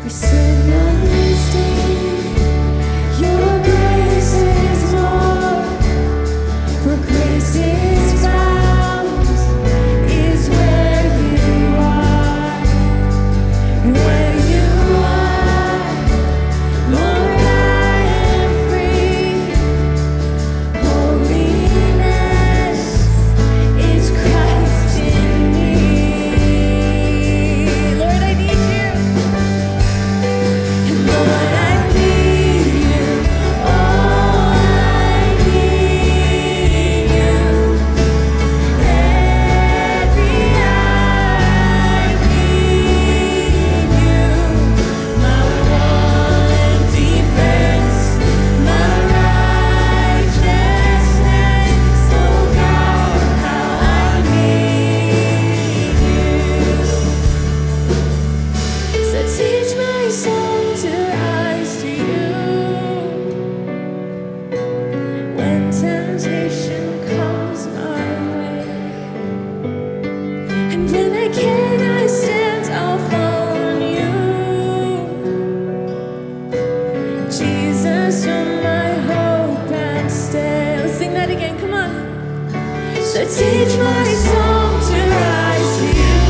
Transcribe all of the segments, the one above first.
So teach my song to rise to you.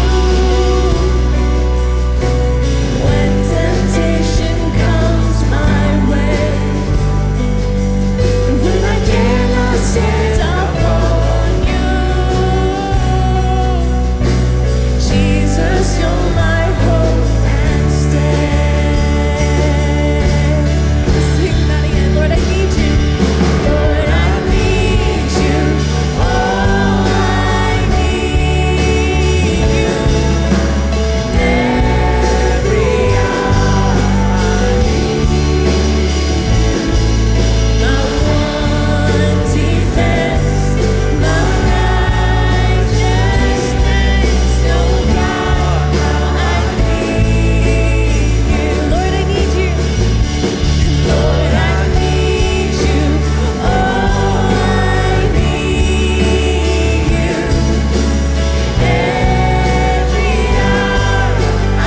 When temptation comes my way, and when I cannot stand, I'll fall on you. Jesus, you're my hope and stay. Sing that again. Lord, I need you. Lord, I need you. Oh, I need you. Every hour I need you. My one defense, my righteousness. Oh God, how I need you. Lord, I need you. Lord, I need you. Oh, I need you. Every hour I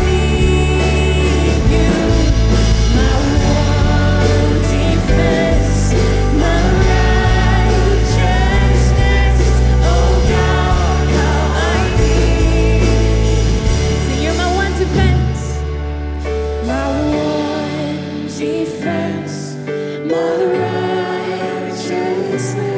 need you. My one defense, my righteousness. Oh God, how I need. Sing, you're my one defense. My one defense, my righteousness.